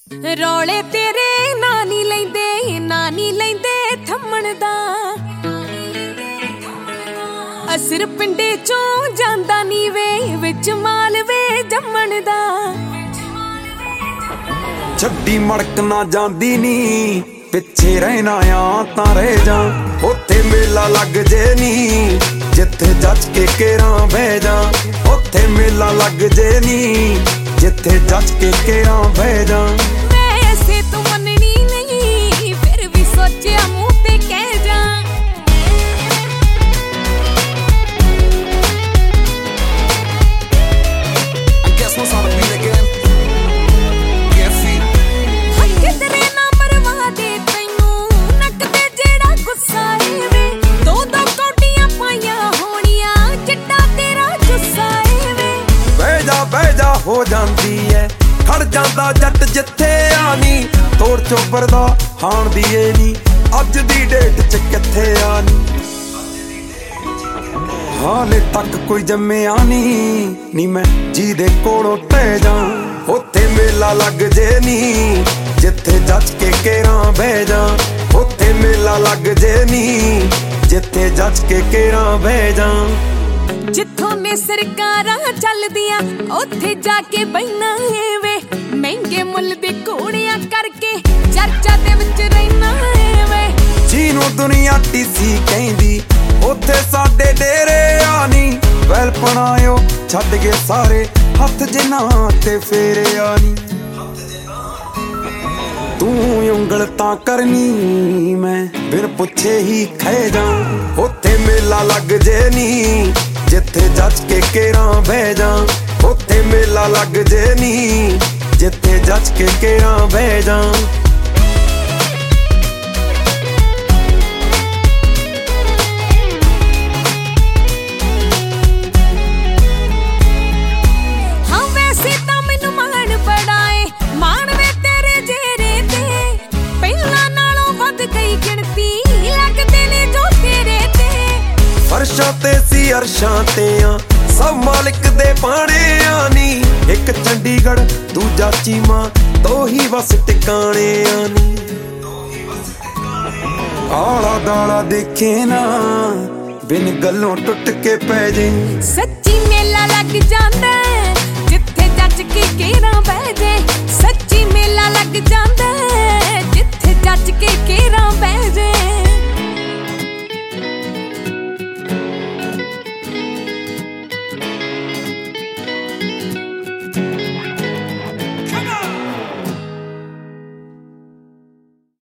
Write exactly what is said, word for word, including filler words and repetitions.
ਰੌਲੇ ਤੇਰੇ ਨਾ ਨੀ ਲੈਂਦੇ ਨਾ ਨੀ ਲੈਂਦੇ ਥੰਮਣ ਦਾ ਅਸਰ ਪਿੰਡੇ ਚੋਂ ਜਾਂਦਾ ਨੀ ਵੇ ਵਿੱਚ ਮਾਲਵੇ ਜੰਮਣ ਦਾ ਛੱਡੀ ਮੜਕ ਨਾ ਜਾਂਦੀ ਨੀ ਪਿੱਛੇ ਰਹਿਣਾ ਆ ਤਾਂ ਰਹਿ ਜਾ ਉੱਥੇ ਮੇਲਾ ਲੱਗ ਜੇ ਨੀ ਜਿੱਥੇ ਜੱਜ ਕੇ ਕੇਰਾਂ ਬਹਿ ਜਾ ਉੱਥੇ ਮੇਲਾ ਲੱਗ ਜੇ ਨੀ ਜਿੱਥੇ ਜੱਜ ਕੇ ਕੇਰਾਂ ਬਹਿ ਜਾ ਵੈਸੇ ਤੂੰ ਮੰਨਣੀ ਨਹੀਂ ਫਿਰ ਵੀ ਸੋਚਿਆ ਮੂੰਹ ਤੇ ਕਹਿ ਜਾ ਹੋ ਜਾਂਦੀ ਐ ਖੜ ਜਾਂਦਾ ਜੱਟ ਜਿੱਥੇ ਆ ਨੀ ਤੋੜ ਚੋਬਰ ਦਾ ਹਾਣ ਦੀ ਏ ਨੀ ਅੱਜ ਦੀ ਡੇਟ ਚ ਕਿੱਥੇ ਆ ਨੀ ਹਾਲੇ ਤੱਕ ਕੋਈ ਜੰਮਿਆ ਨੀ ਨੀ ਮੈਂ ਜਿਹਦੇ ਕੋਲੋਂ ਟਹਿ ਜਾ ਉੱਥੇ ਮੇਲਾ ਲੱਗ ਜੇ ਨੀ ਜਿੱਥੇ ਜੱਜ ਕੇ ਕੇਰਾਂ ਬਹਿ ਜਾ ਉੱਥੇ ਮੇਲਾ ਲੱਗ ਜੇ ਨੀ ਜਿੱਥੇ ਜੱਜ ਕੇ ਕੇਰਾਂ ਬਹਿ ਜਾ ਜਿੱਥੋਂ ਨੇ ਸਰਕਾਰਾਂ ਚੱਲਦੀਆਂ ਉੱਥੇ ਜਾ ਕੇ ਬੈਣਾ ਏ ਵੇ ਮਹਿੰਗੇ ਮੁੱਲ ਦੇ ਘੋੜਿਆਂ ਕਰਕੇ ਚਰਚਾ ਦੇ ਵਿੱਚ ਰਹਿਣਾ ਏ ਵੇ ਜਿਹਨੂੰ ਦੁਨੀਆ ਟੀਸੀ ਕਹਿੰਦੀ ਉੱਥੇ ਸਾਡੇ ਡੇਰੇ ਆ ਨੀ ਵੈਲ ਪਣਾਇਓ ਛੱਡ ਗਏ ਸਾਰੇ ਹੱਥ ਜਿਨ੍ਹਾਂ ਤੇ ਫੇਰੇ ਆ ਨੀ ਤੂੰ ਉਂਗਲ ਤਾਂ ਕਰਨੀ ਮੈਂ ਬਿਨ ਪੁੱਛੇ ਹੀ ਖਹਿ ਜਾ ਉੱਥੇ ਮੇਲਾ ਲੱਗ ਜੇ ਨੀ ਜਿੱਥੇ ਜੱਜ ਕੇ ਕੇਰਾਂ ਬਹਿ ਜਾ ਉੱਥੇ ਮੇਲਾ ਲੱਗ ਜੇ ਨੀ ਜਿੱਥੇ ਜੱਜ ਕੇ ਕੇਰਾਂ ਬਹਿ ਜਾ ਹਾਂ ਵੈਸੇ ਤਾਂ ਮੈਨੂੰ ਮਾਣ ਬੜਾ ਏ ਮਾਣ ਵੇ ਤੇਰੇ ਜੇਰੇ ਤੇ ਪਹਿਲਾਂ ਨਾਲੋਂ ਵੱਧ ਗਈ ਗਿਣਤੀ ਲੱਗਦੇ ਨੇ ਜੋ ਤੇਰੇ ਤੇ ਫਰਸ਼ਾਂ ਤੇ ਸੀ ਅਰਸ਼ਾਂ ਤੇ ਆ ਸਭ ਮਾਲਿਕ ਦੇ ਬਾਣੇ ਆ ਨੀ ਇੱਕ ਚੰਡੀਗੜ੍ਹ ਦੂਜਾ ਚੀਮਾ ਦੋ ਹੀ ਬਸ ਟਿਕਾਣੇ ਆ ਨੀ ਆਲਾ ਦਾਲਾ ਦੇਖੇ ਨਾ ਬਿਨ ਗੱਲੋਂ ਟੁੱਟ ਕੇ ਪੈ ਜੇ ਸੱਚੀ ਮੇਲਾ ਲੱਗ ਜਾਂਦਾ